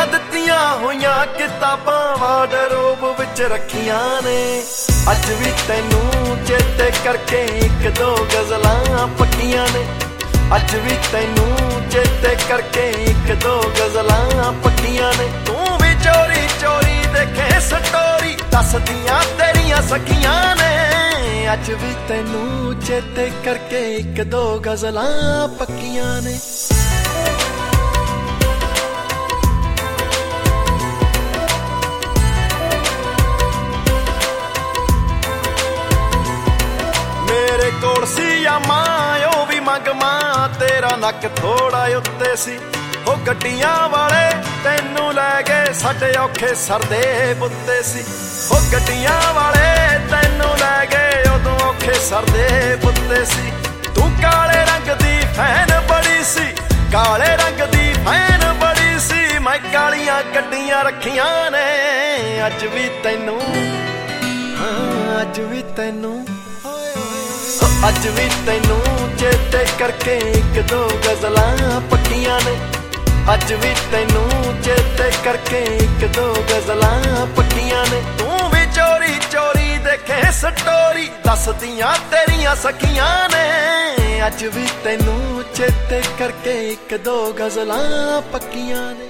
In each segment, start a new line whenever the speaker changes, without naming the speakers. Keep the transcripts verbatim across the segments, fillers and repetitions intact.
ਦੀਆਂ ਦਿੱਤੀਆਂ ਹੋਈਆਂ ਕਿਤਾਬਾਂ ਵਾਰਡਰੋਬ ਵਿੱਚ ਰੱਖੀਆਂ ਨੇ। ਅੱਜ ਵੀ ਤੈਨੂੰ ਚੇਤੇ ਕਰਕੇ ਇੱਕ ਦੋ ਗਜ਼ਲਾਂ ਪੱਕੀਆਂ ਨੇ। ਅੱਜ ਵੀ ਤੈਨੂੰ ਚੇਤੇ ਕਰਕੇ ਇੱਕ ਦੋ ਗਜ਼ਲਾਂ ਪੱਕੀਆਂ ਨੇ। ਤੂੰ ਵੀ ਚੋਰੀ ਚੋਰੀ ਦੇਖੇ ਸਟੋਰੀ ਦੱਸਦੀਆਂ ਤੇਰੀਆਂ ਸਖੀਆਂ ਨੇ। ਅੱਜ ਵੀ ਤੈਨੂੰ ਚੇਤੇ ਕਰਕੇ ਇੱਕ ਦੋ ਗਜ਼ਲਾਂ ਪੱਕੀਆਂ ਨੇ। ਮੇਰੇ ਕੋਲ ਸੀ ਆ ਮਾਂ ਉਹ ਵੀ ਮੰਗਮਾਂ, ਤੇਰਾ ਨੱਕ ਥੋੜਾ ਉੱਤੇ ਸੀ। ਉਹ ਗੱਡੀਆਂ ਵਾਲੇ ਤੈਨੂੰ ਲੈ ਗਏ ਸਾਡੇ ਔਖੇ ਸਰਦੇ ਬੁੱਤੇ ਸੀ। ਉਹ ਗੱਡੀਆਂ ਵਾਲੇ ਤੈਨੂੰ ਲੈ ਗਏ ਉਦੋਂ ਔਖੇ ਸਰਦੇ ਬੁੱਤੇ ਸੀ। ਤੂੰ ਕਾਲੇ ਰੰਗ ਦੀ ਫੈਨ ਬੜੀ ਸੀ, ਕਾਲੇ ਰੰਗ ਦੀ ਫੈਨ ਬੜੀ ਸੀ। ਮੈਂ ਕਾਲੀਆਂ ਗੱਡੀਆਂ ਰੱਖੀਆਂ ਨੇ। ਅੱਜ ਵੀ ਤੈਨੂੰ ਹਾਂ ਅੱਜ ਵੀ ਤੈਨੂੰ ਅੱਜ ਵੀ ਤੈਨੂੰ ਚੇਤੇ ਕਰਕੇ ਇੱਕ ਦੋ ਗਜ਼ਲਾਂ ਪੱਕੀਆਂ ਨੇ। ਅੱਜ ਵੀ ਤੈਨੂੰ ਚੇਤੇ ਕਰਕੇ ਇੱਕ ਦੋ ਗਜ਼ਲਾਂ ਪੱਕੀਆਂ ਨੇ। ਤੂੰ ਵੀ ਚੋਰੀ ਚੋਰੀ ਦੇਖੇ ਸਟੋਰੀ ਦੱਸਦੀਆਂ ਤੇਰੀਆਂ ਸਖੀਆਂ ਨੇ। ਅੱਜ ਵੀ ਤੈਨੂੰ ਚੇਤੇ ਕਰਕੇ ਇੱਕ ਦੋ ਗਜ਼ਲਾਂ ਪੱਕੀਆਂ ਨੇ।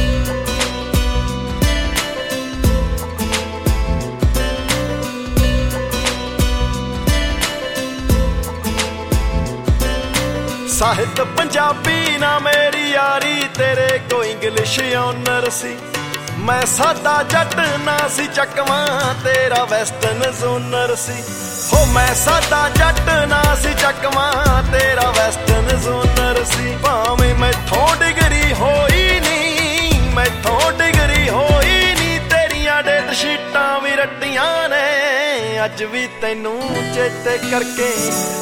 ਸਾਹਿਤ ਪੰਜਾਬੀ ਨਾ ਮੇਰੀ ਯਾਰੀ, ਤੇਰੇ ਕੋ ਇੰਗਲਿਸ਼ ਓਨਰ ਸੀ। ਮੈਂ ਸਾਦਾ ਜੱਟ ਨਾ ਸੀ ਚੱਕਵਾਂ, ਤੇਰਾ ਵੈਸਟਰਨ ਜ਼ੋਨਰ ਸੀ। ਹੋ ਮੈਂ ਸਾਦਾ ਜੱਟ ਨਾ ਸੀ ਚੱਕਵਾਂ, ਤੇਰਾ ਵੈਸਟਰਨ ਜ਼ੋਨਰ ਸੀ। ਭਾਵੇਂ ਮੈਥੋਂ ਡਿਗਰੀ ਹੋਈ ਨੀ, ਮੈਥੋਂ ਡਿਗਰੀ ਹੋਈ ਨੀ, ਤੇਰੀਆਂ ਡੇਟ ਸ਼ੀਟਾਂ ਵੀ ਰੱਟੀਆਂ ਨੇ। ਅੱਜ ਵੀ ਤੈਨੂੰ ਚੇਤੇ ਕਰਕੇ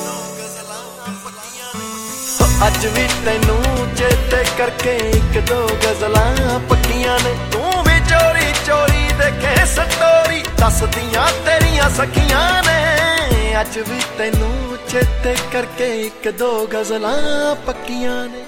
ਅੱਜ ਵੀ ਤੈਨੂੰ ਚੇਤੇ ਕਰਕੇ ਇੱਕ ਦੋ ਗਜ਼ਲਾਂ ਪੱਕੀਆਂ ਨੇ। ਤੂੰ ਵੀ ਚੋਰੀ ਚੋਰੀ ਦੇਖੇ ਸਟੋਰੀ ਦੱਸਦੀਆਂ ਤੇਰੀਆਂ ਸਖੀਆਂ ਨੇ। ਅੱਜ ਵੀ ਤੈਨੂੰ ਚੇਤੇ ਕਰਕੇ ਇੱਕ ਦੋ ਗਜ਼ਲਾਂ ਪੱਕੀਆਂ ਨੇ।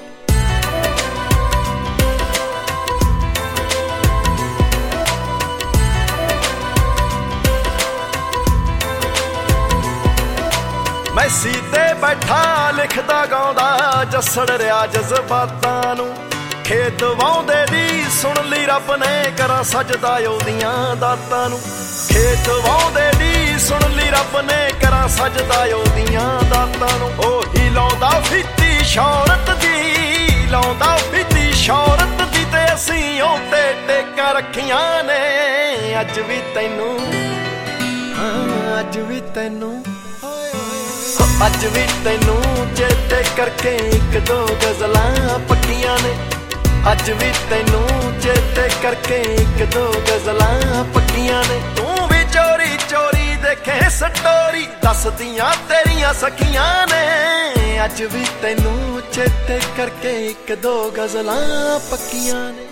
ਮੈਸੀ ਤੇ ਬੈਠਾ ਲਿਖਦਾ ਗਾਉਂਦਾ ਜੱਸੜ ਰਿਆ ਜਜ਼ਬਾਤਾਂ ਨੂੰ। ਖੇਤ ਵਾਉਂਦੇ ਦੀ ਸੁਣ ਲਈ ਰੱਬ ਨੇ ਕਰਾਂ ਸਜਦਾ ਉਹਦੀਆਂ ਦਾਤਾਂ ਨੂੰ। ਖੇਤ ਵਾਉਂਦੇ ਦੀ ਸੁਣ ਲਈ ਰੱਬ ਨੇ ਕਰਾਂ ਸਜਦਾ ਉਹਦੀਆਂ ਦਾਤਾਂ ਨੂੰ। ਉਹੀ ਲਾਉਂਦਾ ਫਿੱਤੀ ਸ਼ੌਹਰਤ ਦੀ, ਲਾਉਂਦਾ ਫਿੱਤੀ ਸ਼ੌਹਰਤ ਦੀ, ਤੇ ਅਸੀਂ ਉਹਤੇ ਟੇਕਾਂ ਰੱਖੀਆਂ ਨੇ। ਅੱਜ ਵੀ ਤੈਨੂੰ ਹਾਂ ਅੱਜ ਵੀ ਤੈਨੂੰ ਅੱਜ ਵੀ ਤੈਨੂੰ ਚੇਤੇ ਕਰਕੇ ਇੱਕ ਦੋ ਗਜ਼ਲਾਂ ਪੱਕੀਆਂ ਨੇ। ਅੱਜ ਵੀ ਤੈਨੂੰ ਚੇਤੇ ਕਰਕੇ ਇੱਕ ਦੋ ਗਜ਼ਲਾਂ ਪੱਕੀਆਂ ਨੇ। ਤੂੰ ਵੀ ਚੋਰੀ ਚੋਰੀ ਦੇਖੇ ਸਟੋਰੀ ਦੱਸਦੀਆਂ ਤੇਰੀਆਂ ਸਖੀਆਂ ਨੇ। ਅੱਜ ਵੀ ਤੈਨੂੰ ਚੇਤੇ ਕਰਕੇ ਇੱਕ ਦੋ ਗਜ਼ਲਾਂ ਪੱਕੀਆਂ ਨੇ।